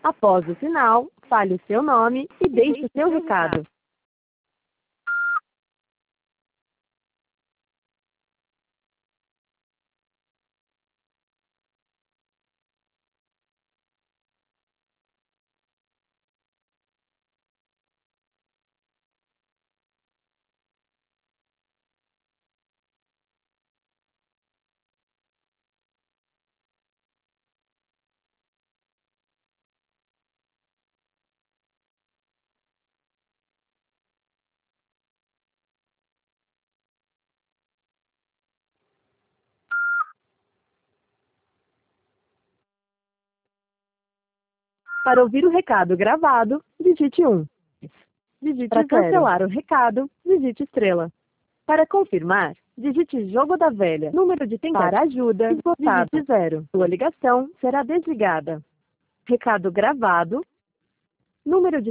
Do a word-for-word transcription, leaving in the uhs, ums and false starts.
Após o sinal, fale o seu nome e deixe o seu recado. Para ouvir o recado gravado, digite um. Digite Para cancelar o recado, digite estrela. Para confirmar, digite jogo da velha. Número de tentativa. Para ajuda, digite zero. Sua ligação será desligada. Recado gravado. Número de